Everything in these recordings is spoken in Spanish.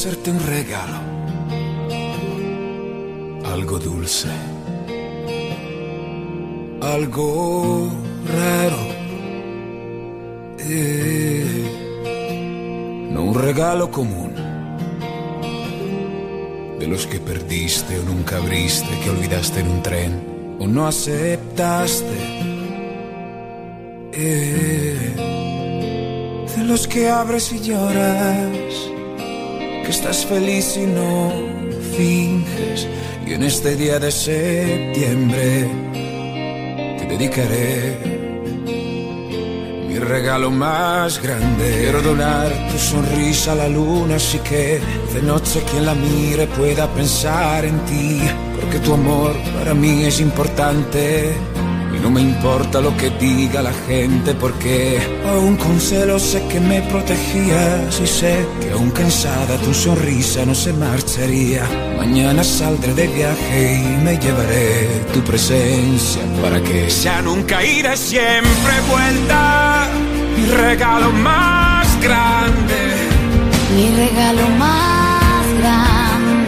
hacerte un regalo, algo dulce, algo raro, no un regalo común, de los que perdiste o nunca abriste, que olvidaste en un tren o no aceptaste, de los que abres y lloras, que estás feliz y no finges. Y en este día de septiembre te dedicaré mi regalo más grande. Quiero donar tu sonrisa a la luna, así que de noche quien la mire pueda pensar en ti, porque tu amor para mí es importante. Y no me importa lo que diga la gente, porque aún con celos sé que me protegías, y sé que aún cansada tu sonrisa no se marcharía. Mañana saldré de viaje y me llevaré tu presencia para que sea nunca ida y siempre vuelta. Mi regalo más grande, mi regalo más grande.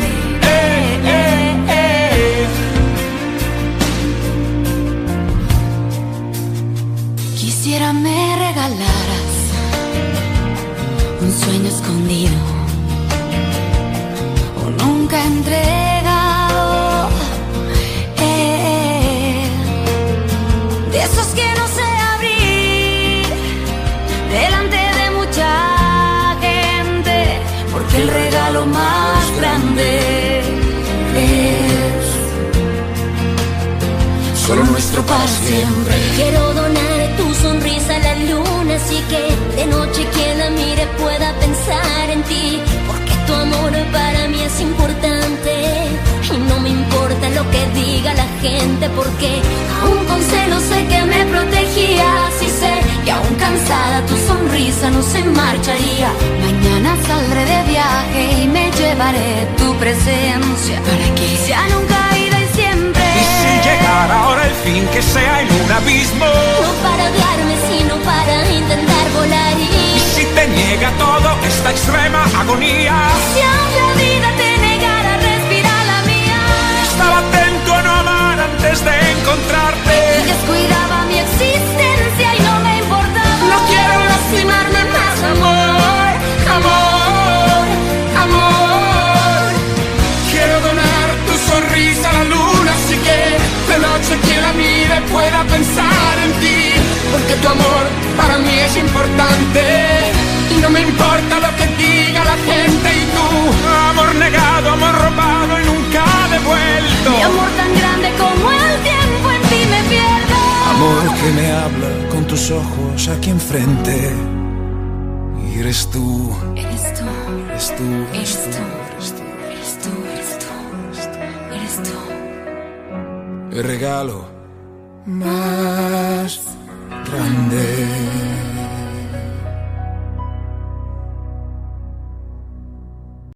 Quisiera me regalaras un sueño escondido o nunca entregado, de esos que no sé abrir delante de mucha gente, porque el regalo más grande es solo nuestro para siempre. Quiero donar tu sonrisa a la luna, así que de noche quien la mire pueda pensar en ti, porque tu amor para mí es importante. Y no me importa lo que diga la gente, porque aún con celos sé que me protegías, y sé que aún cansada tu sonrisa no se marcharía. Mañana saldré de viaje y me llevaré tu presencia para que sea nunca ida y siempre. Y si llegara ahora el fin, que sea en un abismo, No para odiarme, sino para intentar volar. y si te niega todo esta extrema agonía, Si aún la vida te negara, respira la mía. estaba atento a no amar antes de encontrarte. Y descuidaba mi existencia y no me importaba. No quiero lastimarme más, amor, amor, amor. Quiero donar tu sonrisa a la luna, así que de noche quien la mire pueda pensar en ti, porque tu amor para mí es importante. Y no me importa lo que diga la gente. Y tú, amor negado, amor robado y nunca devuelto, Mi amor tan grande como el tiempo, en ti me pierdo. amor que me habla con tus ojos aquí enfrente. Y eres tú, Eres tú, eres tú, eres Eres tú, tú. eres tú, eres tú, eres tú, eres tú. el regalo más grande.